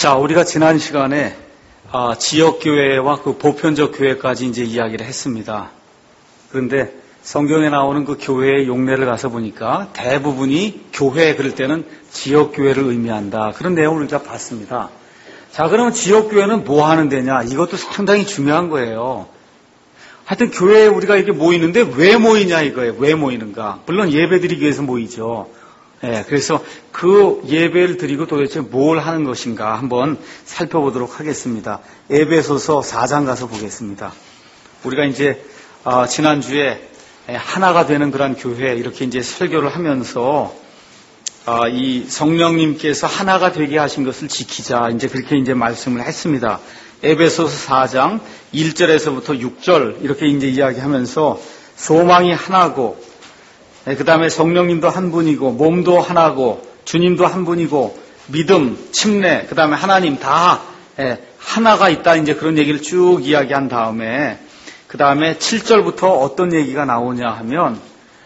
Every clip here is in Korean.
자, 우리가 지난 시간에 지역교회와 그 보편적 교회까지 이제 이야기를 했습니다. 그런데 성경에 나오는 그 교회의 용례를 가서 보니까 대부분이 교회 그럴 때는 지역교회를 의미한다. 그런 내용을 우리가 봤습니다. 자, 그러면 지역교회는 뭐 하는 데냐? 이것도 상당히 중요한 거예요. 하여튼 교회에 우리가 이렇게 모이는데 왜 모이냐 이거예요. 왜 모이는가? 물론 예배드리기 위해서 모이죠. 그래서 그 예배를 드리고 도대체 뭘 하는 것인가 한번 살펴보도록 하겠습니다. 에베소서 4장 가서 보겠습니다. 우리가 이제 지난주에 하나가 되는 그런 교회 이렇게 이제 설교를 하면서 이 성령님께서 하나가 되게 하신 것을 지키자 이제 그렇게 이제 말씀을 했습니다. 에베소서 4장 1절에서부터 6절 이렇게 이제 이야기하면서 소망이 하나고 그 다음에 성령님도 한 분이고 몸도 하나고 주님도 한 분이고 믿음, 침례, 그 다음에 하나님 다 하나가 있다 이제 그런 얘기를 쭉 이야기한 다음에 그 다음에 7절부터 어떤 얘기가 나오냐 하면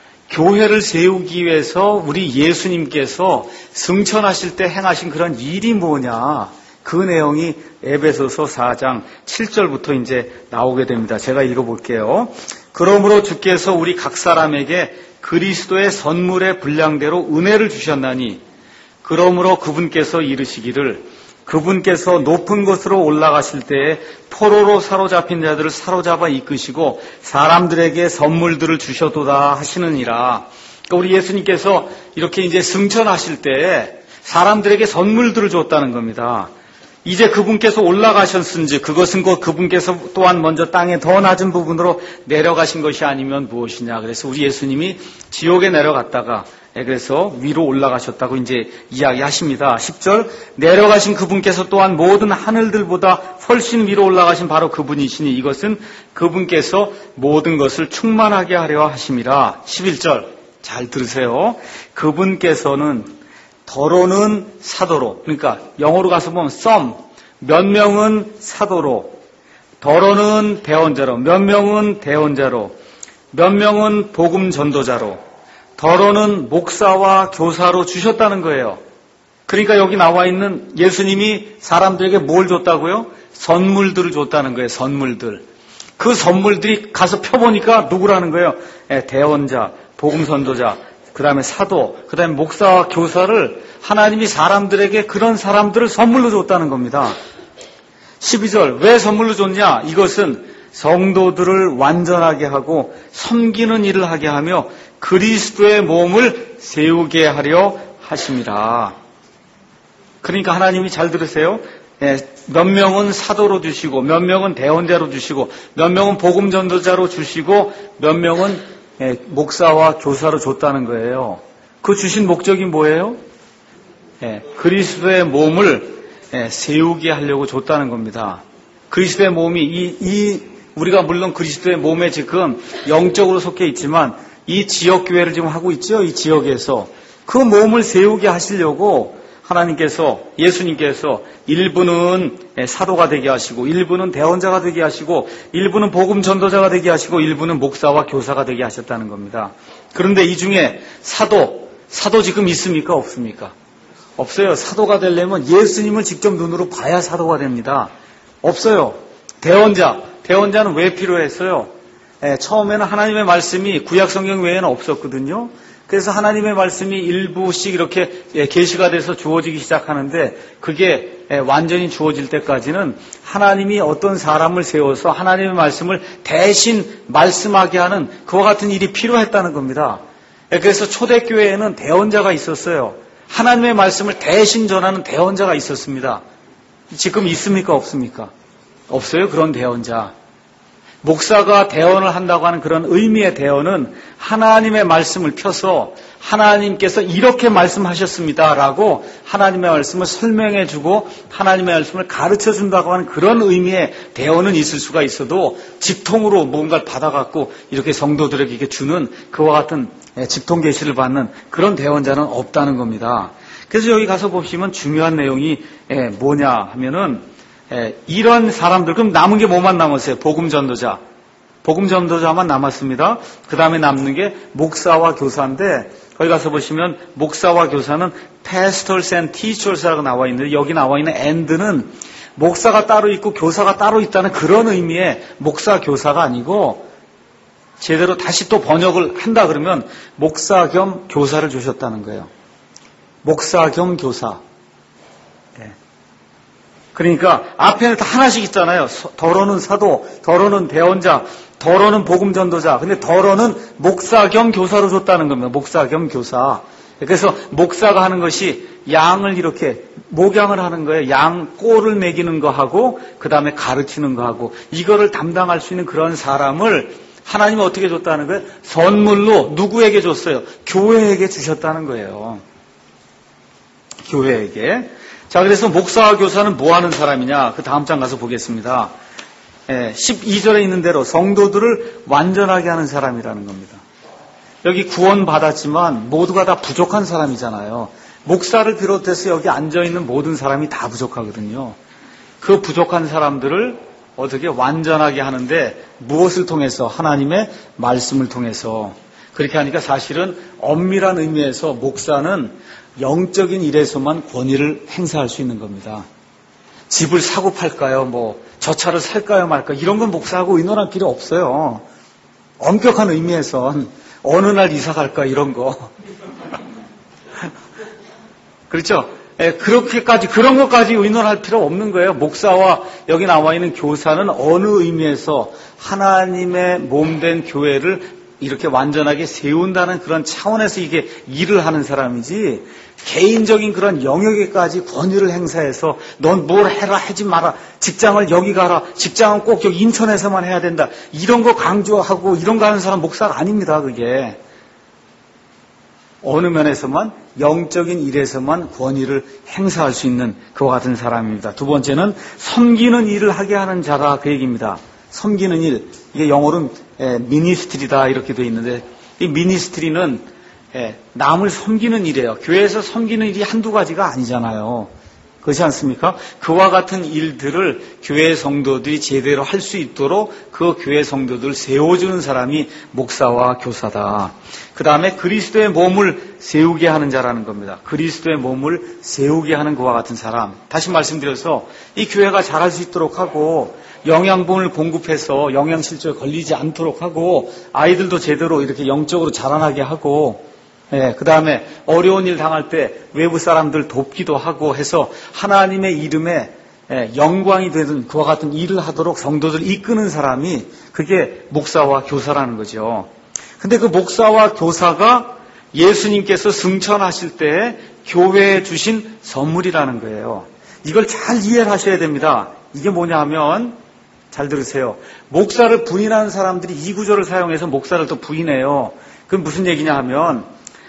교회를 세우기 위해서 우리 예수님께서 승천하실 때 행하신 그런 일이 뭐냐 그 내용이 에베소서 4장 7절부터 이제 나오게 됩니다. 제가 읽어볼게요. 그러므로 주께서 우리 각 사람에게 그리스도의 선물의 분량대로 은혜를 주셨나니 그러므로 그분께서 이르시기를 그분께서 높은 곳으로 올라가실 때에 포로로 사로잡힌 자들을 사로잡아 이끄시고 사람들에게 선물들을 주셔도다 하시느니라. 그러니까 우리 예수님께서 이렇게 이제 승천하실 때에 사람들에게 선물들을 줬다는 겁니다. 이제 그분께서 올라가셨은지 그것은 곧 그분께서 또한 먼저 땅의 더 낮은 부분으로 내려가신 것이 아니면 무엇이냐. 그래서 우리 예수님이 지옥에 내려갔다가 그래서 위로 올라가셨다고 이제 이야기하십니다. 10절 내려가신 그분께서 또한 모든 하늘들보다 훨씬 위로 올라가신 바로 그분이시니 이것은 그분께서 모든 것을 충만하게 하려 하심이라. 11절 잘 들으세요. 그분께서는 더러는 사도로, 그러니까 영어로 가서 보면 some, 몇 명은 사도로, 더러는 대언자로, 몇 명은 대언자로, 몇 명은 복음 전도자로, 더러는 목사와 교사로 주셨다는 거예요. 그러니까 여기 나와 있는 예수님이 사람들에게 뭘 줬다고요? 선물들을 줬다는 거예요. 선물들. 그 선물들이 가서 펴보니까 누구라는 거예요? 대언자, 복음 전도자, 그 다음에 사도, 그 다음에 목사와 교사를 하나님이 사람들에게 그런 사람들을 선물로 줬다는 겁니다. 12절 왜 선물로 줬냐? 이것은 성도들을 완전하게 하고 섬기는 일을 하게 하며 그리스도의 몸을 세우게 하려 하심이라. 그러니까 하나님이 잘 들으세요. 몇 명은 사도로 주시고 몇 명은 대언자로 주시고 몇 명은 복음 전도자로 주시고 몇 명은 목사와 교사로 줬다는 거예요. 그 주신 목적이 뭐예요? 그리스도의 몸을 세우게 하려고 줬다는 겁니다. 그리스도의 몸이 우리가 물론 그리스도의 몸에 지금 영적으로 속해 있지만 이 지역교회를 지금 하고 있죠. 이 지역에서 그 몸을 세우게 하시려고 하나님께서 예수님께서 일부는 사도가 되게 하시고 일부는 대언자가 되게 하시고 일부는 복음 전도자가 되게 하시고 일부는 목사와 교사가 되게 하셨다는 겁니다. 그런데 이 중에 사도 지금 있습니까? 없습니까? 없어요. 사도가 되려면 예수님을 직접 눈으로 봐야 사도가 됩니다. 없어요. 대언자는 왜 필요했어요? 처음에는 하나님의 말씀이 구약 성경 외에는 없었거든요. 그래서 하나님의 말씀이 일부씩 이렇게 계시가 돼서 주어지기 시작하는데 그게 완전히 주어질 때까지는 하나님이 어떤 사람을 세워서 하나님의 말씀을 대신 말씀하게 하는 그와 같은 일이 필요했다는 겁니다. 그래서 초대교회에는 대언자가 있었어요. 하나님의 말씀을 대신 전하는 대언자가 있었습니다. 지금 있습니까? 없습니까? 없어요. 그런 대언자. 목사가 대언을 한다고 하는 그런 의미의 대언은 하나님의 말씀을 펴서 하나님께서 이렇게 말씀하셨습니다라고 하나님의 말씀을 설명해주고 하나님의 말씀을 가르쳐준다고 하는 그런 의미의 대언은 있을 수가 있어도 직통으로 뭔가를 받아갖고 이렇게 성도들에게 이렇게 주는 그와 같은 직통 계시를 받는 그런 대언자는 없다는 겁니다. 그래서 여기 가서 보시면 중요한 내용이 뭐냐 하면은 이런 사람들, 그럼 남은 게 뭐만 남았어요? 복음 복음 전도자만 남았습니다. 그 다음에 남는 게 목사와 교사인데 거기 가서 보시면 목사와 교사는 pastors and teachers라고 나와 있는데 여기 나와 있는 and는 목사가 따로 있고 교사가 따로 있다는 그런 의미의 목사 교사가 아니고 제대로 다시 또 번역을 한다 그러면 목사 겸 교사를 주셨다는 거예요. 목사 겸 교사. 네. 그러니까 앞에는 다 하나씩 있잖아요. 더러는 사도, 더러는 대언자, 더러는 복음 전도자. 근데 더러는 목사 겸 교사로 줬다는 겁니다. 목사 겸 교사. 그래서 목사가 하는 것이 양을 이렇게 목양을 하는 거예요. 양 꼴을 먹이는 거 하고 그 다음에 가르치는 거 하고 이거를 담당할 수 있는 그런 사람을 하나님은 어떻게 줬다는 거예요? 선물로 누구에게 줬어요? 교회에게 주셨다는 거예요. 교회에게. 자, 그래서 목사와 교사는 뭐 하는 사람이냐? 그 다음 장 가서 보겠습니다. 12절에 있는 대로 성도들을 완전하게 하는 사람이라는 겁니다. 여기 구원 받았지만 모두가 다 부족한 사람이잖아요. 목사를 비롯해서 여기 앉아있는 모든 사람이 다 부족하거든요. 그 부족한 사람들을 어떻게 완전하게 하는데 무엇을 통해서? 하나님의 말씀을 통해서. 그렇게 하니까 사실은 엄밀한 의미에서 목사는 영적인 일에서만 권위를 행사할 수 있는 겁니다. 집을 사고 팔까요? 저 차를 살까요 말까요? 이런 건 목사하고 의논할 필요 없어요. 엄격한 의미에선 어느 날 이사 갈까 이런 거. 그렇죠? 그렇게까지 그런 것까지 의논할 필요 없는 거예요. 목사와 여기 나와 있는 교사는 어느 의미에서 하나님의 몸된 교회를 이렇게 완전하게 세운다는 그런 차원에서 이게 일을 하는 사람이지 개인적인 그런 영역에까지 권위를 행사해서 넌 뭘 해라 하지 마라. 직장을 여기 가라. 직장은 꼭 여기 인천에서만 해야 된다. 이런 거 강조하고 이런 거 하는 사람 목사가 아닙니다. 그게. 어느 면에서만 영적인 일에서만 권위를 행사할 수 있는 그와 같은 사람입니다. 두 번째는 섬기는 일을 하게 하는 자라 그 얘기입니다. 섬기는 일. 이게 영어로는 미니스트리다 이렇게 되어 있는데 이 미니스트리는 남을 섬기는 일이에요. 교회에서 섬기는 일이 한두 가지가 아니잖아요. 그렇지 않습니까? 그와 같은 일들을 교회 성도들이 제대로 할 수 있도록 그 교회 성도들을 세워주는 사람이 목사와 교사다. 그 다음에 그리스도의 몸을 세우게 하는 자라는 겁니다. 그리스도의 몸을 세우게 하는 그와 같은 사람. 다시 말씀드려서 이 교회가 잘할 수 있도록 하고 영양분을 공급해서 영양실조에 걸리지 않도록 하고 아이들도 제대로 이렇게 영적으로 자라나게 하고 그 다음에 어려운 일 당할 때 외부 사람들 돕기도 하고 해서 하나님의 이름에 영광이 되는 그와 같은 일을 하도록 성도들 이끄는 사람이 그게 목사와 교사라는 거죠. 근데 그 목사와 교사가 예수님께서 승천하실 때 교회에 주신 선물이라는 거예요. 이걸 잘 이해를 하셔야 됩니다. 이게 뭐냐 하면 잘 들으세요. 목사를 부인하는 사람들이 이 구절을 사용해서 목사를 또 부인해요. 그건 무슨 얘기냐 하면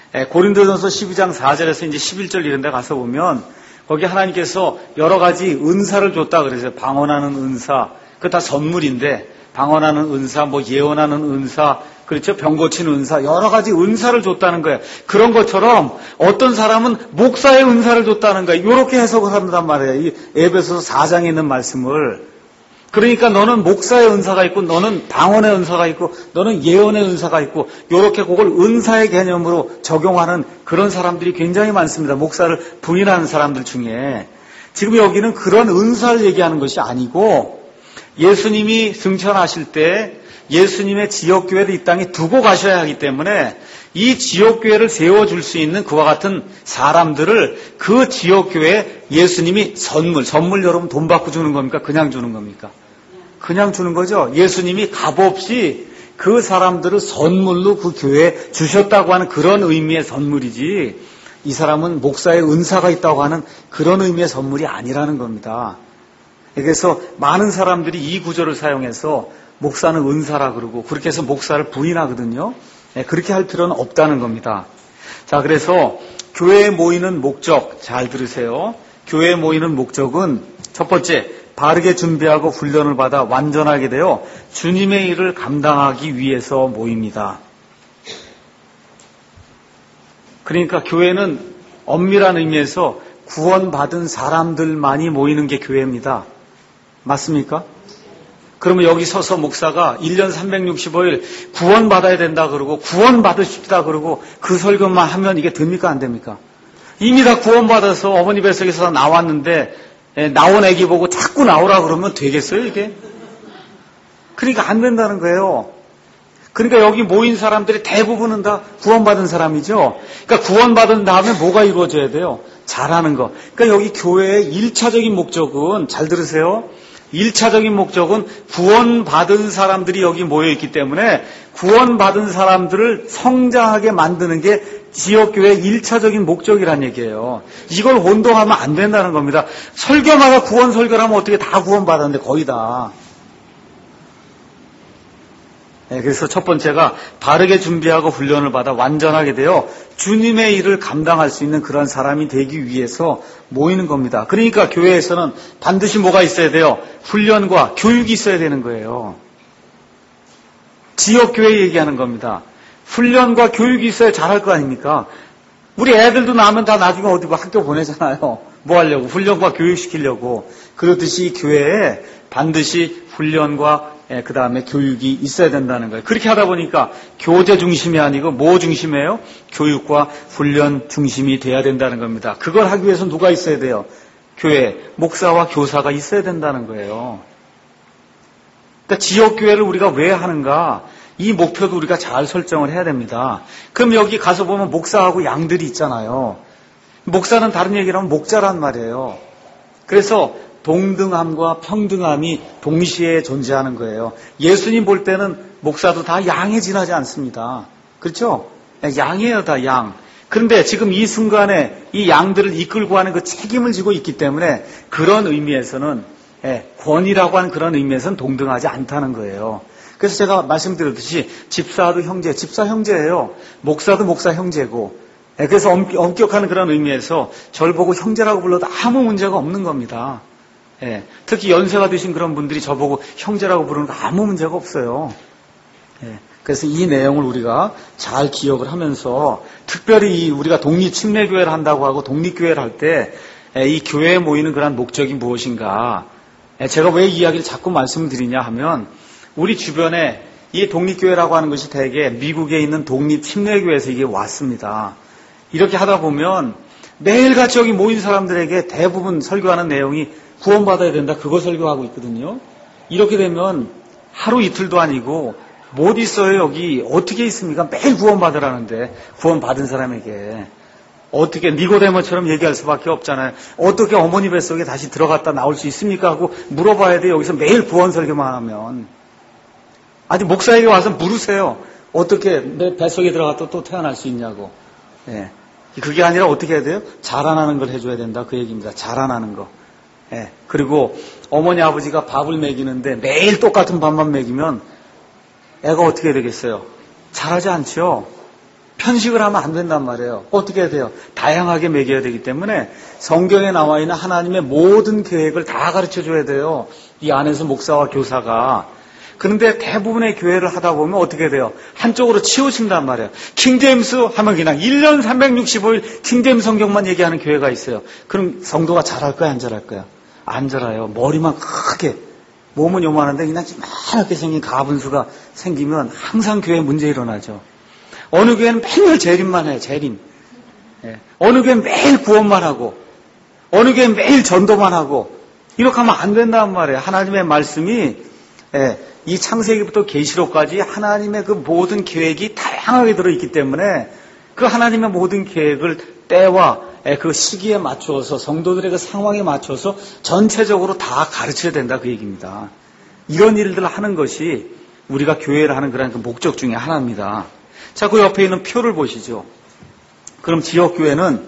고린도전서 12장 4절에서 이제 11절 이런 데 가서 보면 거기 하나님께서 여러 가지 은사를 줬다 그러세요. 방언하는 은사. 그거 다 선물인데 방언하는 은사, 예언하는 은사, 그렇죠? 병 고치는 은사, 여러 가지 은사를 줬다는 거예요. 그런 것처럼 어떤 사람은 목사의 은사를 줬다는 거예요. 이렇게 해석을 한단 말이에요. 이 에베소서 4장에 있는 말씀을. 그러니까 너는 목사의 은사가 있고 너는 방언의 은사가 있고 너는 예언의 은사가 있고 이렇게 그걸 은사의 개념으로 적용하는 그런 사람들이 굉장히 많습니다. 목사를 부인하는 사람들 중에. 지금 여기는 그런 은사를 얘기하는 것이 아니고 예수님이 승천하실 때 예수님의 지역교회를 이 땅에 두고 가셔야 하기 때문에 이 지역교회를 세워줄 수 있는 그와 같은 사람들을 그 지역교회에 예수님이 선물 여러분 돈 받고 주는 겁니까? 그냥 주는 겁니까? 그냥 주는 거죠. 예수님이 값없이 그 사람들을 선물로 그 교회에 주셨다고 하는 그런 의미의 선물이지 이 사람은 목사의 은사가 있다고 하는 그런 의미의 선물이 아니라는 겁니다. 그래서 많은 사람들이 이 구절을 사용해서 목사는 은사라 그러고 그렇게 해서 목사를 부인하거든요. 그렇게 할 필요는 없다는 겁니다. 자, 그래서 교회에 모이는 목적 잘 들으세요. 교회에 모이는 목적은 첫 번째 바르게 준비하고 훈련을 받아 완전하게 되어 주님의 일을 감당하기 위해서 모입니다. 그러니까 교회는 엄밀한 의미에서 구원받은 사람들만이 모이는 게 교회입니다. 맞습니까? 그러면 여기 서서 목사가 1년 365일 구원받아야 된다 그러고 구원받으십시다 그러고 그 설교만 하면 이게 됩니까 안 됩니까? 이미 다 구원받아서 어머니 뱃속에서 나왔는데 나온 애기 보고 자꾸 나오라 그러면 되겠어요 이게? 그러니까 안 된다는 거예요. 그러니까 여기 모인 사람들이 대부분은 다 구원받은 사람이죠. 그러니까 구원받은 다음에 뭐가 이루어져야 돼요? 잘하는 거. 그러니까 여기 교회의 1차적인 목적은, 잘 들으세요. 1차적인 목적은 구원받은 사람들이 여기 모여있기 때문에 구원받은 사람들을 성장하게 만드는 게 지역교회의 1차적인 목적이란 얘기예요. 이걸 혼동하면 안 된다는 겁니다. 설교마다 구원 설교를 하면 어떻게 다 구원받았는데 거의 다. 그래서 첫 번째가 바르게 준비하고 훈련을 받아 완전하게 되어 주님의 일을 감당할 수 있는 그런 사람이 되기 위해서 모이는 겁니다. 그러니까 교회에서는 반드시 뭐가 있어야 돼요? 훈련과 교육이 있어야 되는 거예요. 지역교회 얘기하는 겁니다. 훈련과 교육이 있어야 잘할 거 아닙니까? 우리 애들도 나면 다 나중에 어디 학교 보내잖아요. 뭐 하려고? 훈련과 교육시키려고. 그렇듯이 교회에 반드시 훈련과 그 다음에 교육이 있어야 된다는 거예요. 그렇게 하다 보니까 교제 중심이 아니고 뭐 중심이에요? 교육과 훈련 중심이 돼야 된다는 겁니다. 그걸 하기 위해서 누가 있어야 돼요? 교회, 목사와 교사가 있어야 된다는 거예요. 그러니까 지역교회를 우리가 왜 하는가? 이 목표도 우리가 잘 설정을 해야 됩니다. 그럼 여기 가서 보면 목사하고 양들이 있잖아요. 목사는 다른 얘기를 하면 목자란 말이에요. 그래서 동등함과 평등함이 동시에 존재하는 거예요. 예수님 볼 때는 목사도 다 양에 지나지 않습니다. 그렇죠? 양이에요, 다 양. 그런데 지금 이 순간에 이 양들을 이끌고 하는 그 책임을 지고 있기 때문에 그런 의미에서는 권위라고 하는 그런 의미에서는 동등하지 않다는 거예요. 그래서 제가 말씀드렸듯이 집사도 형제, 집사 형제예요. 목사도 목사 형제고. 그래서 엄격한 그런 의미에서 저를 보고 형제라고 불러도 아무 문제가 없는 겁니다. 특히 연세가 드신 그런 분들이 저보고 형제라고 부르는 거 아무 문제가 없어요. 그래서 이 내용을 우리가 잘 기억을 하면서 특별히 우리가 독립침례교회를 한다고 하고 독립교회를 할 때 이 교회에 모이는 그런 목적이 무엇인가? 제가 왜 이 이야기를 자꾸 말씀드리냐 하면 우리 주변에 이 독립교회라고 하는 것이 대개 미국에 있는 독립침례교회에서 이게 왔습니다. 이렇게 하다 보면 매일같이 여기 모인 사람들에게 대부분 설교하는 내용이 구원받아야 된다. 그거 설교하고 있거든요. 이렇게 되면 하루 이틀도 아니고 못 있어요. 여기 어떻게 있습니까? 매일 구원받으라는데 구원받은 사람에게 어떻게 니고데모처럼 얘기할 수밖에 없잖아요. 어떻게 어머니 뱃속에 다시 들어갔다 나올 수 있습니까? 하고 물어봐야 돼요. 여기서 매일 구원 설교만 하면. 아니 목사에게 와서 물으세요. 어떻게 내 뱃속에 들어갔다 또 태어날 수 있냐고. 그게 아니라 어떻게 해야 돼요? 자라나는 걸 해줘야 된다. 그 얘기입니다. 자라나는 거. 그리고 어머니 아버지가 밥을 먹이는데 매일 똑같은 밥만 먹이면 애가 어떻게 되겠어요? 자라지 않죠. 편식을 하면 안 된단 말이에요. 어떻게 해야 돼요? 다양하게 먹여야 되기 때문에 성경에 나와 있는 하나님의 모든 계획을 다 가르쳐줘야 돼요. 이 안에서 목사와 교사가. 그런데 대부분의 교회를 하다 보면 어떻게 돼요? 한쪽으로 치우친단 말이에요. 킹제임스 하면 그냥 1년 365일 킹제임스 성경만 얘기하는 교회가 있어요. 그럼 성도가 잘할까요? 안 잘할까요? 안 자라요. 머리만 크게, 몸은 요만한데 그냥 이만하게 생긴 가분수가 생기면 항상 교회에 문제 일어나죠. 어느 교회는 맨날 재림만 해요. 재림. 어느 교회는 매일 구원만 하고 어느 교회는 매일 전도만 하고 이렇게 하면 안 된단 말이에요. 하나님의 말씀이 이 창세기부터 계시록까지 하나님의 그 모든 계획이 다양하게 들어있기 때문에 그 하나님의 모든 계획을 때와 그 시기에 맞추어서 성도들의 그 상황에 맞춰서 전체적으로 다 가르쳐야 된다 그 얘기입니다. 이런 일들을 하는 것이 우리가 교회를 하는 그런 그 목적 중에 하나입니다. 자, 그 옆에 있는 표를 보시죠. 그럼 지역교회는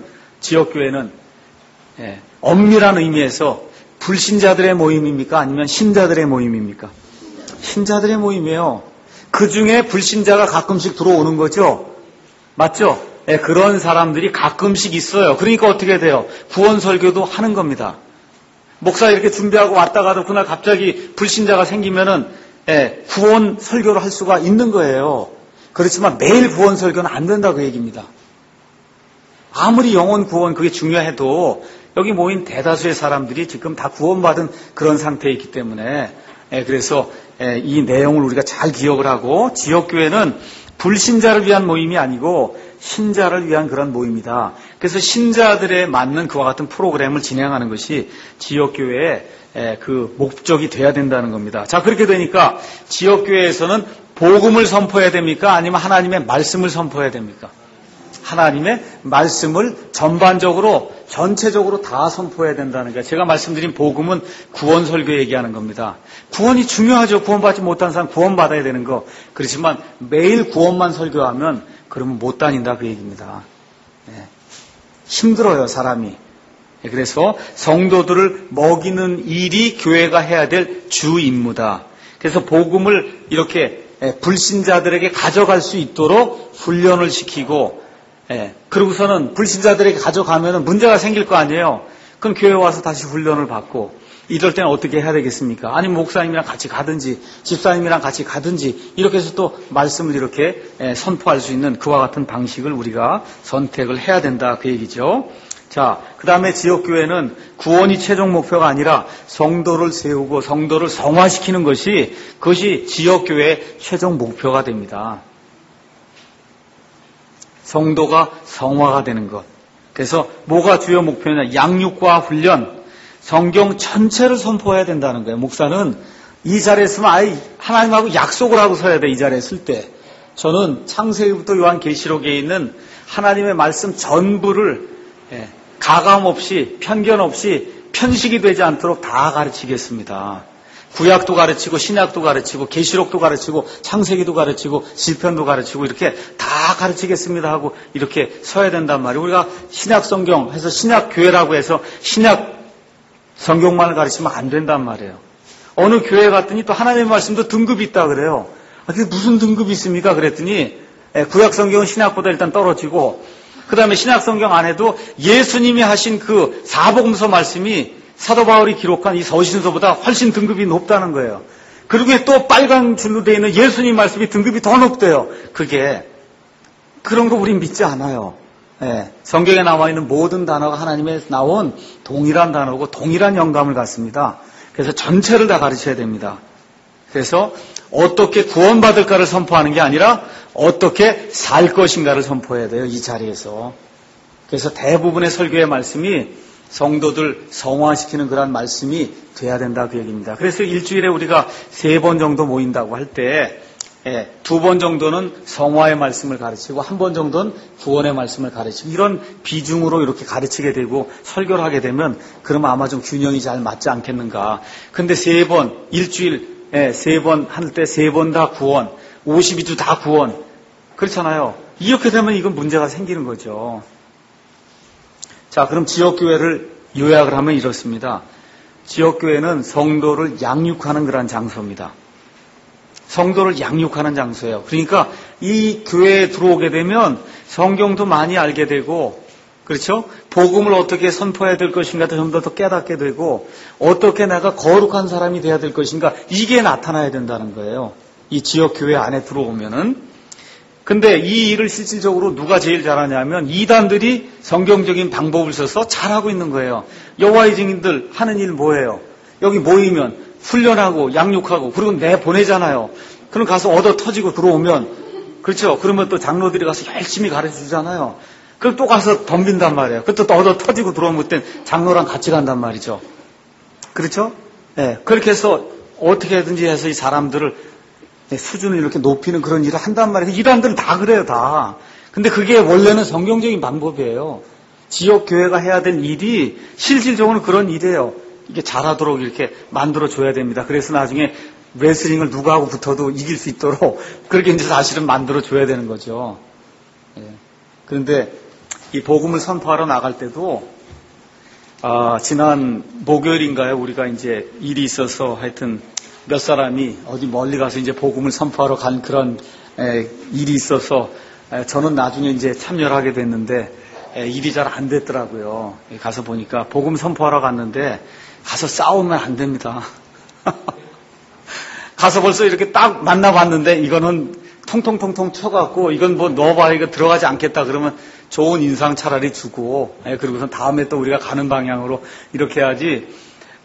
엄밀한 의미에서 불신자들의 모임입니까? 아니면 신자들의 모임입니까? 신자들의 모임이에요. 그 중에 불신자가 가끔씩 들어오는 거죠. 맞죠? 그런 사람들이 가끔씩 있어요. 그러니까 어떻게 돼요? 구원 설교도 하는 겁니다. 목사 이렇게 준비하고 왔다 가도 그날 갑자기 불신자가 생기면은 구원 설교를 할 수가 있는 거예요. 그렇지만 매일 구원 설교는 안 된다 그 얘기입니다. 아무리 영혼 구원 그게 중요해도 여기 모인 대다수의 사람들이 지금 다 구원받은 그런 상태에 있기 때문에 그래서 이 내용을 우리가 잘 기억을 하고, 지역교회는 불신자를 위한 모임이 아니고 신자를 위한 그런 모임이다. 그래서 신자들에 맞는 그와 같은 프로그램을 진행하는 것이 지역교회의 그 목적이 돼야 된다는 겁니다. 자, 그렇게 되니까 지역교회에서는 복음을 선포해야 됩니까? 아니면 하나님의 말씀을 선포해야 됩니까? 하나님의 말씀을 전반적으로, 전체적으로 다 선포해야 된다는 거예요. 제가 말씀드린 복음은 구원 설교 얘기하는 겁니다. 구원이 중요하죠. 구원받지 못한 사람 구원받아야 되는 거. 그렇지만 매일 구원만 설교하면 그러면 못 다닌다 그 얘기입니다. 네. 힘들어요, 사람이. 그래서 성도들을 먹이는 일이 교회가 해야 될 주 임무다. 그래서 복음을 이렇게 불신자들에게 가져갈 수 있도록 훈련을 시키고, 그러고서는 불신자들에게 가져가면 문제가 생길 거 아니에요. 그럼 교회 와서 다시 훈련을 받고, 이럴 때는 어떻게 해야 되겠습니까? 아니면 목사님이랑 같이 가든지 집사님이랑 같이 가든지 이렇게 해서 또 말씀을 이렇게 선포할 수 있는 그와 같은 방식을 우리가 선택을 해야 된다 그 얘기죠. 자, 그 다음에 지역교회는 구원이 최종 목표가 아니라 성도를 세우고 성도를 성화시키는 것이, 그것이 지역교회의 최종 목표가 됩니다. 성도가 성화가 되는 것. 그래서 뭐가 주요 목표냐? 양육과 훈련, 성경 전체를 선포해야 된다는 거예요. 목사는 이 자리에 서면 아예 하나님하고 약속을 하고 서야 돼. 이 자리에 설 때. 저는 창세기부터 요한계시록에 있는 하나님의 말씀 전부를 가감 없이, 편견 없이, 편식이 되지 않도록 다 가르치겠습니다. 구약도 가르치고 신약도 가르치고 계시록도 가르치고 창세기도 가르치고 시편도 가르치고 이렇게 다 가르치겠습니다 하고 이렇게 서야 된단 말이에요. 우리가 신약 성경 해서 신약 교회라고 해서 신약 성경만을 가르치면 안 된단 말이에요. 어느 교회 갔더니 또 하나님의 말씀도 등급이 있다 그래요. 그게 무슨 등급이 있습니까? 그랬더니 구약 성경은 신약보다 일단 떨어지고, 그 다음에 신약 성경 안에도 예수님이 하신 그 사복음서 말씀이 사도 바울이 기록한 이 서신서보다 훨씬 등급이 높다는 거예요. 그리고 또 빨간 줄로 되어 있는 예수님 말씀이 등급이 더 높대요. 그런 거 우린 믿지 않아요. 성경에 나와 있는 모든 단어가 하나님의 나온 동일한 단어고 동일한 영감을 갖습니다. 그래서 전체를 다 가르쳐야 됩니다. 그래서 어떻게 구원받을까를 선포하는 게 아니라 어떻게 살 것인가를 선포해야 돼요, 이 자리에서. 그래서 대부분의 설교의 말씀이 성도들 성화시키는 그런 말씀이 돼야 된다 그 얘기입니다. 그래서 일주일에 우리가 3번 정도 모인다고 할 때 2번 정도는 성화의 말씀을 가르치고 1번 정도는 구원의 말씀을 가르치고, 이런 비중으로 이렇게 가르치게 되고 설교를 하게 되면 그러면 아마 좀 균형이 잘 맞지 않겠는가. 근데 3번, 일주일 3번 할 때 3번 다 구원, 52주 다 구원, 그렇잖아요. 이렇게 되면 이건 문제가 생기는 거죠. 자, 그럼 지역교회를 요약을 하면 이렇습니다. 지역교회는 성도를 양육하는 그런 장소입니다. 성도를 양육하는 장소예요. 그러니까 이 교회에 들어오게 되면 성경도 많이 알게 되고, 그렇죠? 복음을 어떻게 선포해야 될 것인가 좀 더 깨닫게 되고, 어떻게 내가 거룩한 사람이 돼야 될 것인가, 이게 나타나야 된다는 거예요. 이 지역교회 안에 들어오면은. 근데 이 일을 실질적으로 누가 제일 잘하냐면 이단들이 성경적인 방법을 써서 잘하고 있는 거예요. 여호와의 증인들 하는 일 뭐예요? 여기 모이면 훈련하고 양육하고 그리고 내보내잖아요. 그럼 가서 얻어 터지고 들어오면, 그렇죠? 그러면 또 장로들이 가서 열심히 가르쳐주잖아요. 그럼 또 가서 덤빈단 말이에요. 그또 얻어 터지고 들어오면 그때 장로랑 같이 간단 말이죠. 그렇죠? 그렇게 해서 어떻게든지 해서 이 사람들을 수준을 이렇게 높이는 그런 일을 한단 말이에요. 이단들은 다 그래요, 다. 근데 그게 원래는 성경적인 방법이에요. 지역교회가 해야 될 일이 실질적으로는 그런 일이에요. 이게 잘하도록 이렇게 만들어줘야 됩니다. 그래서 나중에 레슬링을 누구하고 붙어도 이길 수 있도록 그렇게 이제 사실은 만들어줘야 되는 거죠. 그런데 이 복음을 선포하러 나갈 때도, 지난 목요일인가요? 우리가 이제 일이 있어서 하여튼 몇 사람이 어디 멀리 가서 이제 복음을 선포하러 간 그런 일이 있어서 저는 나중에 이제 참여를 하게 됐는데 일이 잘 안 됐더라고요. 가서 보니까 복음 선포하러 갔는데 가서 싸우면 안 됩니다. 가서 벌써 이렇게 딱 만나봤는데 이거는 통통통통 쳐갖고 이건 뭐 넣어봐야 이거 들어가지 않겠다 그러면 좋은 인상 차라리 주고, 그리고선 다음에 또 우리가 가는 방향으로 이렇게 해야지.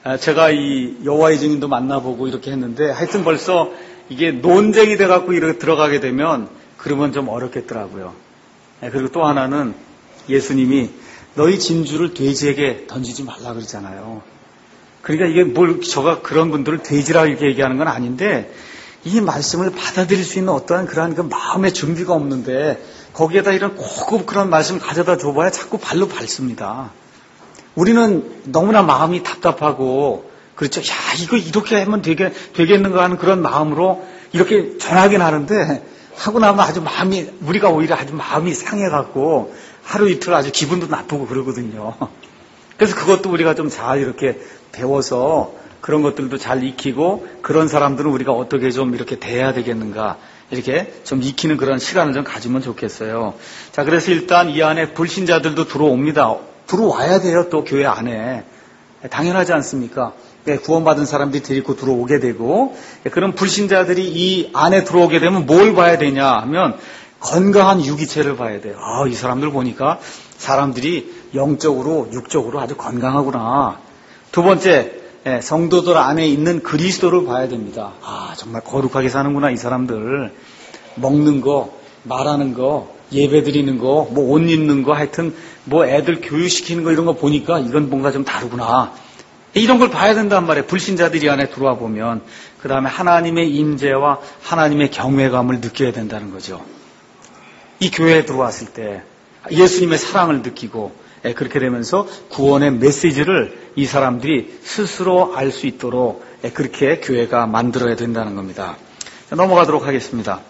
제가 이 여호와의 증인도 만나보고 이렇게 했는데 하여튼 벌써 이게 논쟁이 돼갖고 이렇게 들어가게 되면 그러면 좀 어렵겠더라고요. 그리고 또 하나는 예수님이 너희 진주를 돼지에게 던지지 말라 그러잖아요. 그러니까 이게 저가 그런 분들을 돼지라 이렇게 얘기하는 건 아닌데 이 말씀을 받아들일 수 있는 어떠한 그러한 그 마음의 준비가 없는데 거기에다 이런 고급 그런 말씀 가져다 줘봐야 자꾸 발로 밟습니다. 우리는 너무나 마음이 답답하고 그렇죠. 야 이거 이렇게 하면 되겠는가 하는 그런 마음으로 이렇게 전하긴 하는데 하고 나면 아주 우리가 오히려 아주 마음이 상해갖고 하루 이틀 아주 기분도 나쁘고 그러거든요. 그래서 그것도 우리가 좀 잘 이렇게 배워서 그런 것들도 잘 익히고 그런 사람들은 우리가 어떻게 좀 이렇게 대해야 되겠는가 이렇게 좀 익히는 그런 시간을 좀 가지면 좋겠어요. 자, 그래서 일단 이 안에 불신자들도 들어옵니다. 들어와야 돼요. 또 교회 안에. 당연하지 않습니까? 구원받은 사람들이 데리고 들어오게 되고 그런 불신자들이 이 안에 들어오게 되면 뭘 봐야 되냐 하면 건강한 유기체를 봐야 돼요. 이 사람들 보니까 사람들이 영적으로 육적으로 아주 건강하구나. 두 번째, 성도들 안에 있는 그리스도를 봐야 됩니다. 정말 거룩하게 사는구나 이 사람들. 먹는 거, 말하는 거, 예배 드리는 거, 옷 입는 거, 하여튼 애들 교육시키는 거 이런 거 보니까 이건 뭔가 좀 다르구나. 이런 걸 봐야 된단 말이에요. 불신자들이 안에 들어와 보면. 그 다음에 하나님의 임재와 하나님의 경외감을 느껴야 된다는 거죠. 이 교회에 들어왔을 때 예수님의 사랑을 느끼고 그렇게 되면서 구원의 메시지를 이 사람들이 스스로 알 수 있도록 그렇게 교회가 만들어야 된다는 겁니다. 넘어가도록 하겠습니다.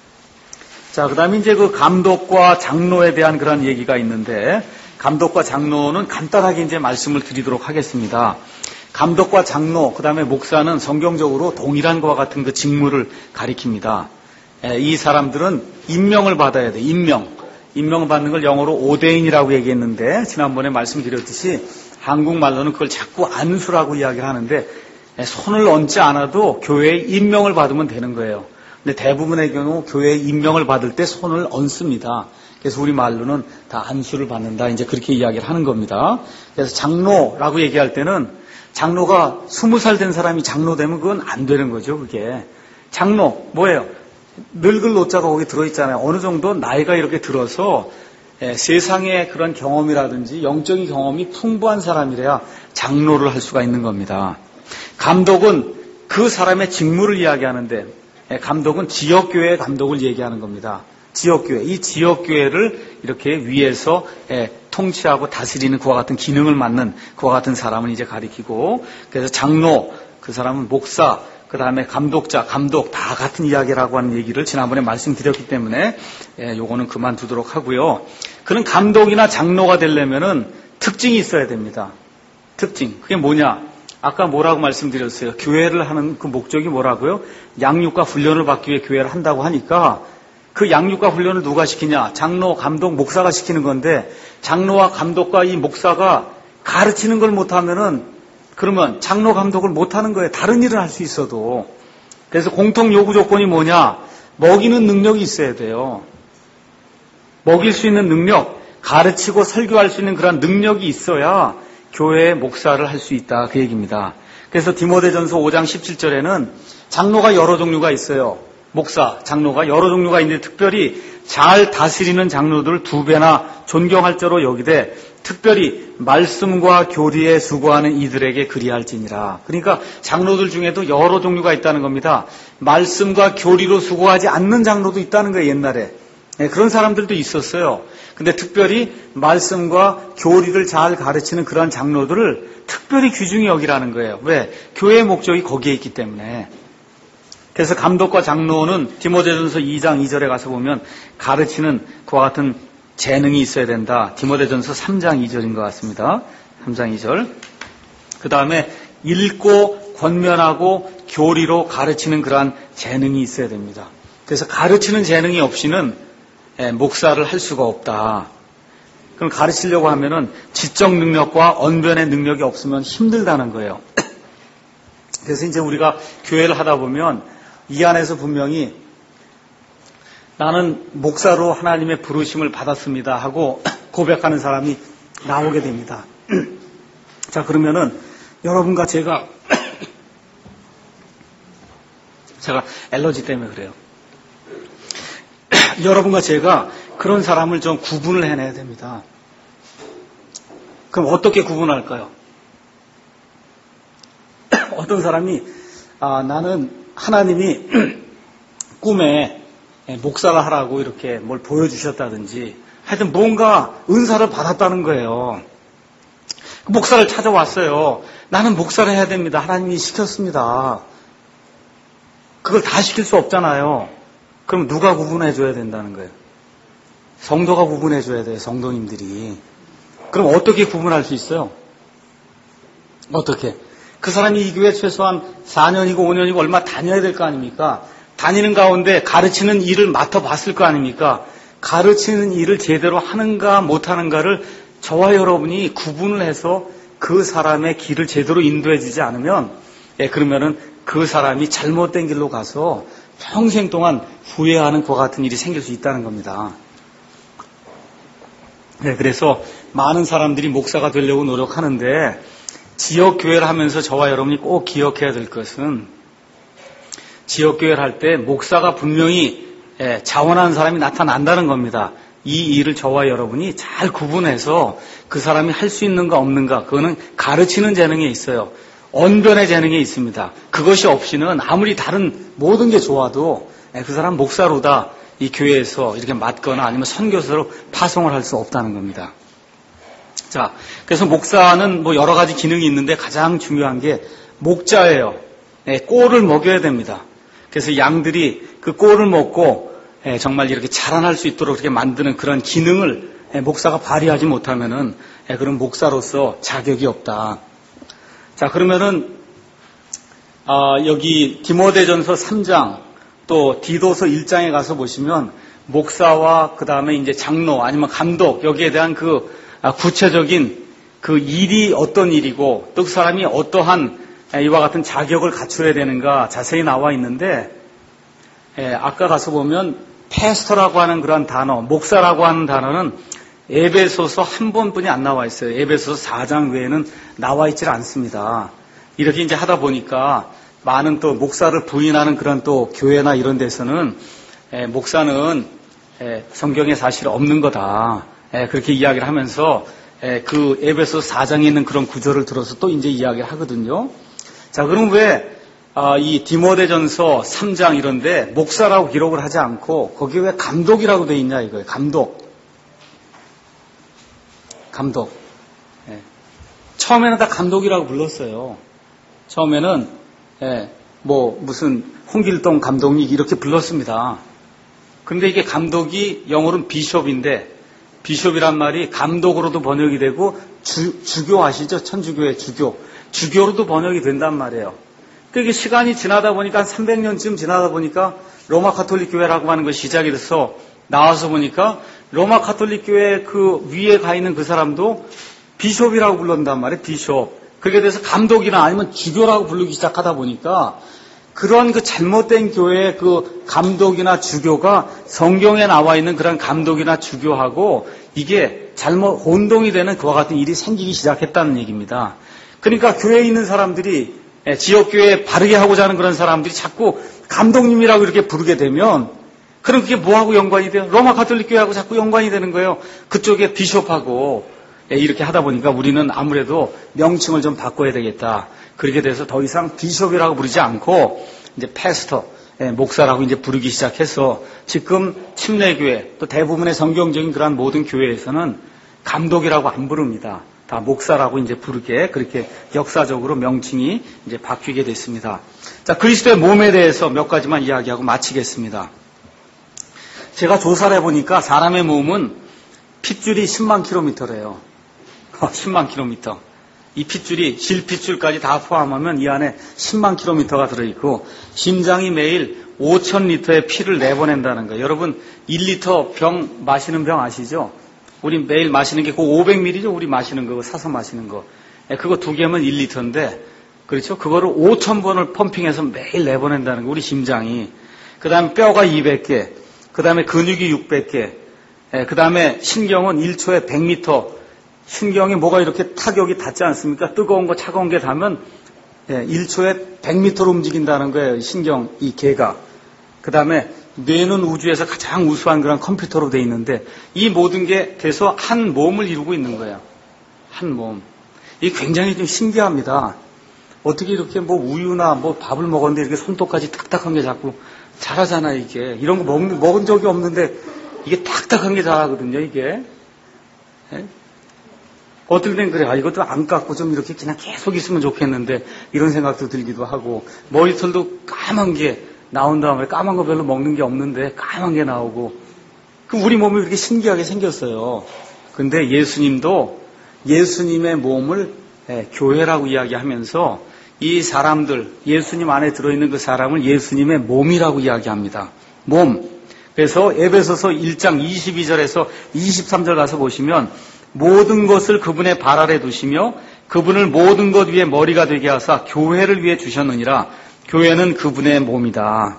자, 그 다음에 이제 그 감독과 장로에 대한 그런 얘기가 있는데 감독과 장로는 간단하게 이제 말씀을 드리도록 하겠습니다. 감독과 장로, 그 다음에 목사는 성경적으로 동일한 것과 같은 그 직무를 가리킵니다. 이 사람들은 임명을 받아야 돼. 임명을 받는 걸 영어로 오데인이라고 얘기했는데 지난번에 말씀드렸듯이 한국말로는 그걸 자꾸 안수라고 이야기를 하는데 손을 얹지 않아도 교회에 임명을 받으면 되는 거예요. 근데 대부분의 경우 교회에 임명을 받을 때 손을 얹습니다. 그래서 우리말로는 다 안수를 받는다. 이제 그렇게 이야기를 하는 겁니다. 그래서 장로라고 얘기할 때는 장로가 20살 된 사람이 장로 되면 그건 안 되는 거죠. 그게. 장로 뭐예요? 늙을 노자가 거기 들어있잖아요. 어느 정도 나이가 이렇게 들어서 세상의 그런 경험이라든지 영적인 경험이 풍부한 사람이래야 장로를 할 수가 있는 겁니다. 감독은 그 사람의 직무를 이야기하는데 감독은 지역교회의 감독을 얘기하는 겁니다. 지역교회. 이 지역교회를 이렇게 위에서 통치하고 다스리는 그와 같은 기능을 맡는 그와 같은 사람을 이제 가리키고 그래서 장로, 그 사람은 목사, 그 다음에 감독자, 감독 다 같은 이야기라고 하는 얘기를 지난번에 말씀드렸기 때문에 요거는 그만두도록 하고요. 그런 감독이나 장로가 되려면은 특징이 있어야 됩니다. 특징. 그게 뭐냐? 아까 뭐라고 말씀드렸어요? 교회를 하는 그 목적이 뭐라고요? 양육과 훈련을 받기 위해 교회를 한다고 하니까 그 양육과 훈련을 누가 시키냐? 장로, 감독, 목사가 시키는 건데 장로와 감독과 이 목사가 가르치는 걸 못하면은 그러면 장로, 감독을 못하는 거예요. 다른 일을 할 수 있어도. 그래서 공통 요구 조건이 뭐냐? 먹이는 능력이 있어야 돼요. 먹일 수 있는 능력, 가르치고 설교할 수 있는 그런 능력이 있어야 교회의 목사를 할 수 있다. 그 얘기입니다. 그래서 디모데전서 5장 17절에는 장로가 여러 종류가 있어요. 목사, 장로가 여러 종류가 있는데 특별히 잘 다스리는 장로들을 2배나 존경할 자로 여기되 특별히 말씀과 교리에 수고하는 이들에게 그리할지니라. 그러니까 장로들 중에도 여러 종류가 있다는 겁니다. 말씀과 교리로 수고하지 않는 장로도 있다는 거예요. 옛날에. 그런 사람들도 있었어요. 근데 특별히 말씀과 교리를 잘 가르치는 그런 장로들을 특별히 귀중히 여기라는 거예요. 왜? 교회의 목적이 거기에 있기 때문에. 그래서 감독과 장로는 디모데전서 2장 2절에 가서 보면 가르치는 그와 같은 재능이 있어야 된다. 디모데전서 3장 2절인 것 같습니다. 3장 2절. 그 다음에 읽고 권면하고 교리로 가르치는 그러한 재능이 있어야 됩니다. 그래서 가르치는 재능이 없이는 목사를 할 수가 없다. 그럼 가르치려고 하면은 지적 능력과 언변의 능력이 없으면 힘들다는 거예요. 그래서 이제 우리가 교회를 하다 보면 이 안에서 분명히 나는 목사로 하나님의 부르심을 받았습니다 하고 고백하는 사람이 나오게 됩니다. 자, 그러면은 여러분과 제가 알러지 때문에 그래요. 여러분과 제가 그런 사람을 좀 구분을 해내야 됩니다. 그럼 어떻게 구분할까요? 어떤 사람이 나는 하나님이 꿈에 목사를 하라고 이렇게 뭘 보여주셨다든지 하여튼 뭔가 은사를 받았다는 거예요. 목사를 찾아왔어요. 나는 목사를 해야 됩니다. 하나님이 시켰습니다. 그걸 다 시킬 수 없잖아요. 그럼 누가 구분해 줘야 된다는 거예요? 성도가 구분해 줘야 돼요. 성도님들이. 그럼 어떻게 구분할 수 있어요? 어떻게? 그 사람이 이 교회 최소한 4년이고 5년이고 얼마 다녀야 될 거 아닙니까? 다니는 가운데 가르치는 일을 맡아봤을 거 아닙니까? 가르치는 일을 제대로 하는가 못하는가를 저와 여러분이 구분을 해서 그 사람의 길을 제대로 인도해 주지 않으면 그러면은 그 사람이 잘못된 길로 가서 평생 동안 후회하는 그와 같은 일이 생길 수 있다는 겁니다. 그래서 많은 사람들이 목사가 되려고 노력하는데 지역교회를 하면서 저와 여러분이 꼭 기억해야 될 것은 지역교회를 할 때 목사가 분명히 자원하는 사람이 나타난다는 겁니다. 이 일을 저와 여러분이 잘 구분해서 그 사람이 할 수 있는가 없는가 그거는 가르치는 재능에 있어요. 언변의 재능에 있습니다. 그것이 없이는 아무리 다른 모든 게 좋아도 그 사람 목사로다 이 교회에서 이렇게 맡거나 아니면 선교사로 파송을 할 수 없다는 겁니다. 자, 그래서 목사는 뭐 여러 가지 기능이 있는데 가장 중요한 게 목자예요. 꼴을 먹여야 됩니다. 그래서 양들이 그 꼴을 먹고 정말 이렇게 자라날 수 있도록 이렇게 만드는 그런 기능을 목사가 발휘하지 못하면은 그런 목사로서 자격이 없다. 자, 그러면은 여기 디모데전서 3장 또 디도서 1장에 가서 보시면 목사와 그 다음에 이제 장로 아니면 감독 여기에 대한 그 구체적인 그 일이 어떤 일이고 또 그 사람이 어떠한 이와 같은 자격을 갖춰야 되는가 자세히 나와 있는데 아까 가서 보면 패스터라고 하는 그런 단어, 목사라고 하는 단어는 에베소서 한 번뿐이 안 나와 있어요. 에베소서 4장 외에는 나와 있질 않습니다. 이렇게 이제 하다 보니까 많은 또 목사를 부인하는 그런 또 교회나 이런 데서는 목사는 성경에 사실 없는 거다. 그렇게 이야기를 하면서 그 에베소서 4장에 있는 그런 구절을 들어서 또 이제 이야기를 하거든요. 자, 그럼 왜 이 디모데전서 3장 이런데 목사라고 기록을 하지 않고 거기에 왜 감독이라고 돼 있냐 이거예요. 감독. 처음에는 다 감독이라고 불렀어요. 처음에는 뭐 무슨 홍길동 감독님 이렇게 불렀습니다. 근데 이게 감독이 영어로는 비숍인데 비숍이란 말이 감독으로도 번역이 되고 주교 아시죠? 천주교의 주교로도 번역이 된단 말이에요. 그게 시간이 지나다 보니까 한 300년쯤 지나다 보니까 로마 가톨릭 교회라고 하는 것이 시작이 돼서 나와서 보니까 로마 가톨릭 교회 그 위에 가 있는 그 사람도 비숍이라고 불른단 말이에요. 비숍. 그렇게 돼서 감독이나 아니면 주교라고 부르기 시작하다 보니까 그런 그 잘못된 교회의 그 감독이나 주교가 성경에 나와 있는 그런 감독이나 주교하고 이게 잘못 혼동이 되는 그와 같은 일이 생기기 시작했다는 얘기입니다. 그러니까 교회에 있는 사람들이 지역교회 바르게 하고자 하는 그런 사람들이 자꾸 감독님이라고 이렇게 부르게 되면 그럼 그게 뭐하고 연관이 돼요? 로마 가톨릭 교회하고 자꾸 연관이 되는 거예요. 그쪽에 비숍하고 이렇게 하다 보니까 우리는 아무래도 명칭을 좀 바꿔야 되겠다. 그렇게 돼서 더 이상 비숍이라고 부르지 않고 이제 패스터, 목사라고 이제 부르기 시작해서 지금 침례교회 또 대부분의 성경적인 그러한 모든 교회에서는 감독이라고 안 부릅니다. 다 목사라고 이제 부르게 그렇게 역사적으로 명칭이 이제 바뀌게 됐습니다. 자, 그리스도의 몸에 대해서 몇 가지만 이야기하고 마치겠습니다. 제가 조사를 해보니까 사람의 몸은 핏줄이 10만 킬로미터래요. 10만 킬로미터. 이 핏줄이 실핏줄까지 다 포함하면 이 안에 10만 킬로미터가 들어있고 심장이 매일 5,000리터의 피를 내보낸다는 거예요. 여러분 1리터 병 마시는 병 아시죠? 우리 매일 마시는 게 그 500ml죠. 우리 마시는 거 사서 마시는 거. 그거 2개면 1리터인데 그렇죠? 그거를 5,000번을 펌핑해서 매일 내보낸다는 거. 우리 심장이. 그 다음에 뼈가 200개. 그 다음에 근육이 600개. 그 다음에 신경은 1초에 100m 신경에 뭐가 이렇게 타격이 닿지 않습니까? 뜨거운 거 차가운 게 닿으면 1초에 100m로 움직인다는 거예요. 신경, 이 개가. 그 다음에 뇌는 우주에서 가장 우수한 그런 컴퓨터로 돼 있는데 이 모든 게 돼서 한 몸을 이루고 있는 거예요. 한 몸. 이게 굉장히 좀 신기합니다. 어떻게 이렇게 뭐 우유나 뭐 밥을 먹었는데 이렇게 손톱까지 딱딱한 게 자꾸 자라잖아, 이게. 이런 거 먹은 적이 없는데 이게 딱딱한 게 자라거든요, 이게. 예? 어떨 땐 그래. 이것도 안 깎고 좀 이렇게 그냥 계속 있으면 좋겠는데 이런 생각도 들기도 하고 머리털도 까만 게 나온 다음에 까만 거 별로 먹는 게 없는데 까만 게 나오고 그럼 우리 몸이 이렇게 신기하게 생겼어요. 근데 예수님도 예수님의 몸을 교회라고 이야기하면서 이 사람들, 예수님 안에 들어있는 그 사람을 예수님의 몸이라고 이야기합니다. 몸. 그래서 에베소서 1장 22절에서 23절 가서 보시면 모든 것을 그분의 발 아래 두시며 그분을 모든 것 위에 머리가 되게 하사 교회를 위해 주셨느니라. 교회는 그분의 몸이다.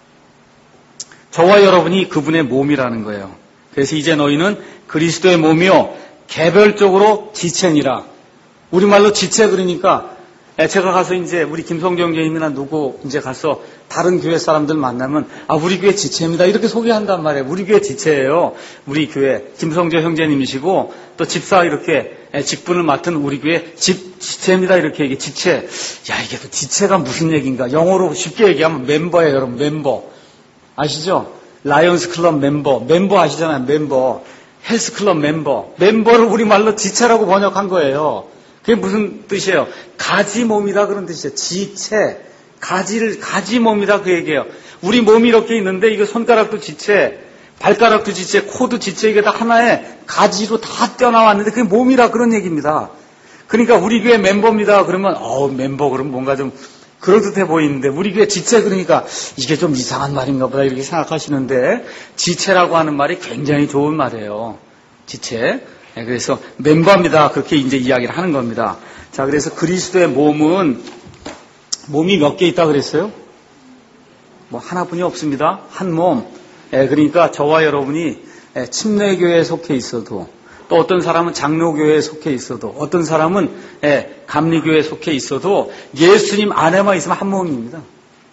저와 여러분이 그분의 몸이라는 거예요. 그래서 이제 너희는 그리스도의 몸이요 개별적으로 지체니라. 우리말로 지체 그러니까 제가 가서 이제 우리 김성경 교님이나 누구 이제 가서 다른 교회 사람들 만나면 우리 교회 지체입니다 이렇게 소개한단 말이에요. 우리 교회 지체예요. 우리 교회 김성조 형제님이시고 또 집사 이렇게 직분을 맡은 우리 교회 지체입니다 이렇게 얘기. 지체. 이게 또 지체가 무슨 얘기인가? 영어로 쉽게 얘기하면 멤버예요, 여러분. 멤버 아시죠? 라이언스 클럽 멤버 아시잖아요. member 헬스클럽 멤버를 우리말로 지체라고 번역한 거예요. 그게 무슨 뜻이에요? 가지 몸이다 그런 뜻이에요. 지체. 가지 몸이다 그 얘기예요. 우리 몸이 이렇게 있는데 이거 손가락도 지체, 발가락도 지체, 코도 지체 이게 다 하나의 가지로 다 떼어나왔는데 그게 몸이라 그런 얘기입니다. 그러니까 우리 교회 멤버입니다. 그러면 멤버 그러면 뭔가 좀 그럴듯해 보이는데 우리 교회 지체 그러니까 이게 좀 이상한 말인가 보다 이렇게 생각하시는데 지체라고 하는 말이 굉장히 좋은 말이에요. 지체. 그래서 멤버입니다. 그렇게 이제 이야기를 하는 겁니다. 자, 그래서 그리스도의 몸이 몇 개 있다 그랬어요? 뭐 하나뿐이 없습니다. 한 몸. 그러니까 저와 여러분이 침례교회에 속해 있어도 또 어떤 사람은 장로교회에 속해 있어도 어떤 사람은 감리교회에 속해 있어도 예수님 안에만 있으면 한 몸입니다.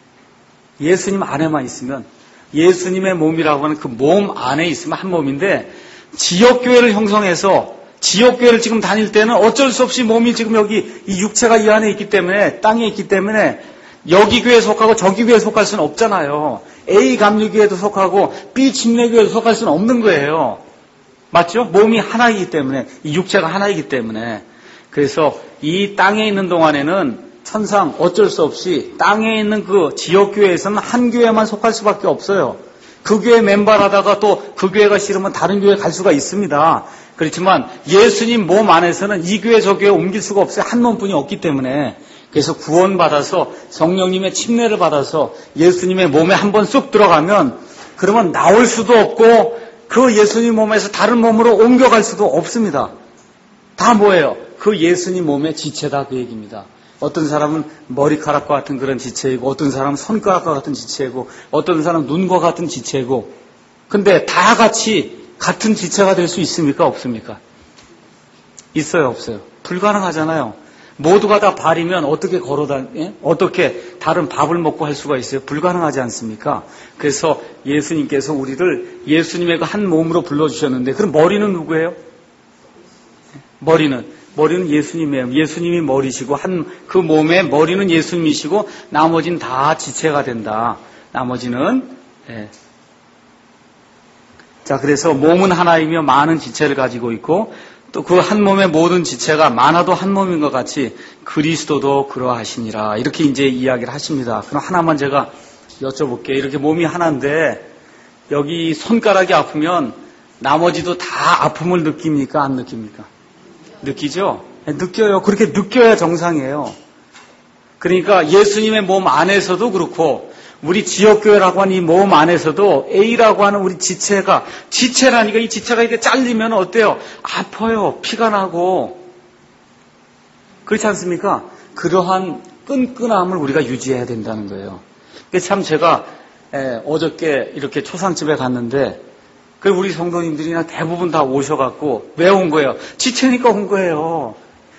예수님 안에만 있으면 예수님의 몸이라고 하는 그 몸 안에 있으면 한 몸인데 지역교회를 형성해서 지역교회를 지금 다닐 때는 어쩔 수 없이 몸이 지금 여기 이 육체가 이 안에 있기 때문에 땅에 있기 때문에 여기 교회에 속하고 저기 교회에 속할 수는 없잖아요. A 감리교회도 속하고 B 침례교회도 속할 수는 없는 거예요. 맞죠? 몸이 하나이기 때문에 이 육체가 하나이기 때문에 그래서 이 땅에 있는 동안에는 천상 어쩔 수 없이 땅에 있는 그 지역교회에서는 한 교회만 속할 수밖에 없어요. 그 교회 멤버라다가 또 그 교회가 싫으면 다른 교회 갈 수가 있습니다. 그렇지만 예수님 몸 안에서는 이 교회 저 교회 옮길 수가 없어요. 한 몸뿐이 없기 때문에. 그래서 구원받아서 성령님의 침례를 받아서 예수님의 몸에 한번 쑥 들어가면 그러면 나올 수도 없고 그 예수님 몸에서 다른 몸으로 옮겨갈 수도 없습니다. 다 뭐예요? 그 예수님 몸의 지체다 그 얘기입니다. 어떤 사람은 머리카락과 같은 그런 지체이고 어떤 사람은 손가락과 같은 지체이고 어떤 사람은 눈과 같은 지체이고 근데 다 같이 같은 지체가 될 수 있습니까? 없습니까? 있어요? 없어요? 불가능하잖아요. 모두가 다 발이면 어떻게 어떻게 다른 밥을 먹고 할 수가 있어요? 불가능하지 않습니까? 그래서 예수님께서 우리를 예수님의 그 한 몸으로 불러주셨는데 그럼 머리는 누구예요? 머리는 예수님이에요. 예수님이 머리시고 그 몸의 머리는 예수님이시고 나머지는 다 지체가 된다. 나머지는 자 그래서 몸은 하나이며 많은 지체를 가지고 있고 또 그 한 몸의 모든 지체가 많아도 한 몸인 것 같이 그리스도도 그러하시니라 이렇게 이제 이야기를 하십니다. 그럼 하나만 제가 여쭤볼게요. 이렇게 몸이 하나인데 여기 손가락이 아프면 나머지도 다 아픔을 느낍니까? 안 느낍니까? 느끼죠? 느껴요. 그렇게 느껴야 정상이에요. 그러니까 예수님의 몸 안에서도 그렇고 우리 지역교회라고 하는 이 몸 안에서도 A라고 하는 우리 지체라니까 이 지체가 이렇게 잘리면 어때요? 아파요. 피가 나고. 그렇지 않습니까? 그러한 끈끈함을 우리가 유지해야 된다는 거예요. 참 제가 어저께 이렇게 초상집에 갔는데 그 우리 성도님들이나 대부분 다 오셔갖고 왜 온 거예요? 지체니까 온 거예요.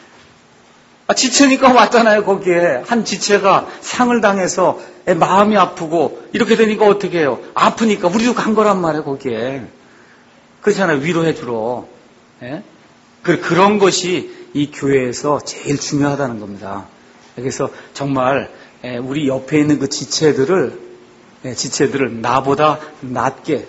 지체니까 왔잖아요. 거기에 한 지체가 상을 당해서 마음이 아프고 이렇게 되니까 어떻게 해요? 아프니까 우리도 간 거란 말이에요. 거기에 그렇잖아요. 위로해 주러. 예? 그런 것이 이 교회에서 제일 중요하다는 겁니다. 그래서 정말 우리 옆에 있는 그 지체들을 나보다 낮게,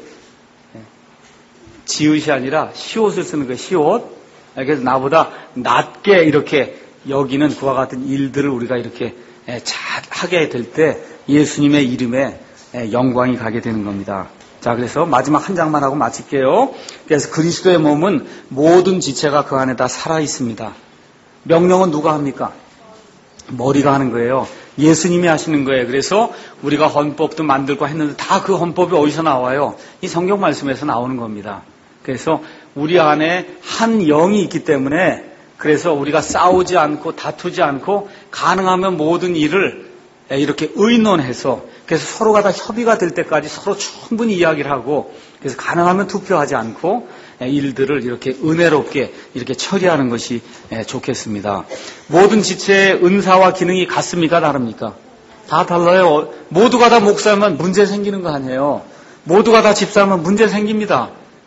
지읒이 아니라 시옷을 쓰는 거예요. 시옷. 그래서 나보다 낮게 이렇게 여기는 그와 같은 일들을 우리가 이렇게 잘 하게 될 때 예수님의 이름에 영광이 가게 되는 겁니다. 자, 그래서 마지막 한 장만 하고 마칠게요. 그래서 그리스도의 몸은 모든 지체가 그 안에 다 살아 있습니다. 명령은 누가 합니까? 머리가 하는 거예요. 예수님이 하시는 거예요. 그래서 우리가 헌법도 만들고 했는데 다 그 헌법이 어디서 나와요? 이 성경 말씀에서 나오는 겁니다. 그래서 우리 안에 한 영이 있기 때문에 그래서 우리가 싸우지 않고 다투지 않고 가능하면 모든 일을 이렇게 의논해서 그래서 서로가 다 협의가 될 때까지 서로 충분히 이야기를 하고 그래서 가능하면 투표하지 않고 일들을 이렇게 은혜롭게 이렇게 처리하는 것이 좋겠습니다. 모든 지체의 은사와 기능이 같습니까? 다릅니까? 다 달라요. 모두가 다 목사면 문제 생기는 거 아니에요. 모두가 다 집사면 문제 생깁니다.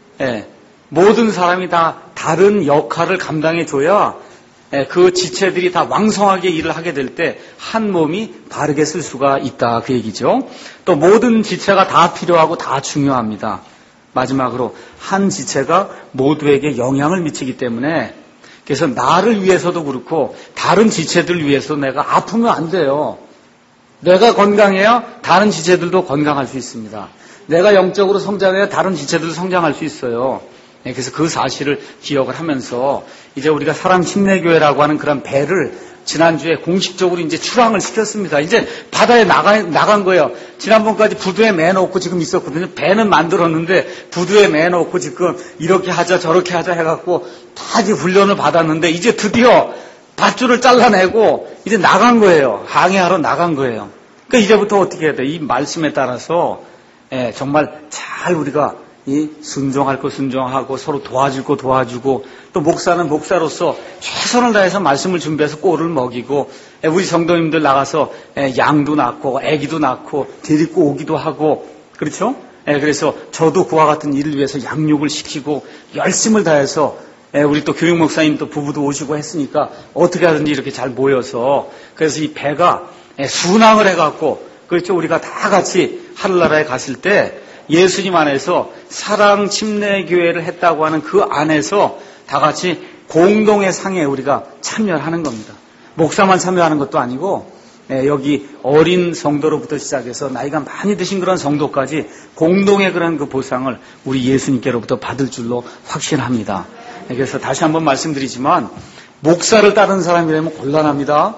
모든 사람이 다 다른 역할을 감당해 줘야 그 지체들이 다 왕성하게 일을 하게 될 때 한 몸이 바르게 쓸 수가 있다 그 얘기죠. 또 모든 지체가 다 필요하고 다 중요합니다. 마지막으로 한 지체가 모두에게 영향을 미치기 때문에 그래서 나를 위해서도 그렇고 다른 지체들 위해서 내가 아프면 안 돼요. 내가 건강해야 다른 지체들도 건강할 수 있습니다. 내가 영적으로 성장해야 다른 지체들도 성장할 수 있어요. 그래서 그 사실을 기억을 하면서 이제 우리가 사랑 침례교회라고 하는 그런 배를 지난주에 공식적으로 이제 출항을 시켰습니다. 이제 바다에 나간 거예요. 지난번까지 부두에 매놓고 지금 있었거든요. 배는 만들었는데 부두에 매놓고 지금 이렇게 하자 저렇게 하자 해갖고 다 이제 훈련을 받았는데 이제 드디어 밧줄을 잘라내고 이제 나간 거예요. 항해하러 나간 거예요. 그러니까 이제부터 어떻게 해야 돼? 이 말씀에 따라서 정말 잘 우리가 순종할 거 순종하고 서로 도와줄 거 도와주고 또 목사는 목사로서 최선을 다해서 말씀을 준비해서 꼴을 먹이고 우리 성도님들 나가서 양도 낳고 아기도 낳고 데리고 오기도 하고 그렇죠? 그래서 저도 그와 같은 일을 위해서 양육을 시키고 열심을 다해서 우리 또 교육 목사님 또 부부도 오시고 했으니까 어떻게 하든지 이렇게 잘 모여서 그래서 이 배가 순항을 해갖고 그렇죠? 우리가 다 같이 하늘나라에 갔을 때 예수님 안에서 사랑 침례교회를 했다고 하는 그 안에서 다 같이 공동의 상에 우리가 참여를 하는 겁니다. 목사만 참여하는 것도 아니고 여기 어린 성도로부터 시작해서 나이가 많이 드신 그런 성도까지 공동의 그런 그 보상을 우리 예수님께로부터 받을 줄로 확신합니다. 그래서 다시 한번 말씀드리지만 목사를 따르는 사람이라면 곤란합니다.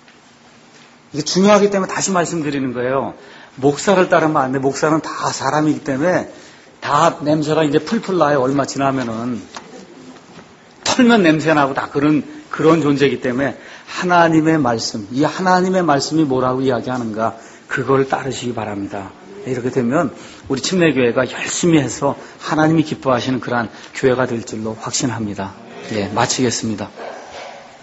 이게 중요하기 때문에 다시 말씀드리는 거예요. 목사를 따르면 안 돼. 목사는 다 사람이기 때문에 다 냄새가 이제 풀풀 나요. 얼마 지나면은. 털면 냄새 나고 다 그런 존재이기 때문에 하나님의 말씀, 이 하나님의 말씀이 뭐라고 이야기하는가 그걸 따르시기 바랍니다. 이렇게 되면 우리 침례교회가 열심히 해서 하나님이 기뻐하시는 그러한 교회가 될 줄로 확신합니다. 마치겠습니다.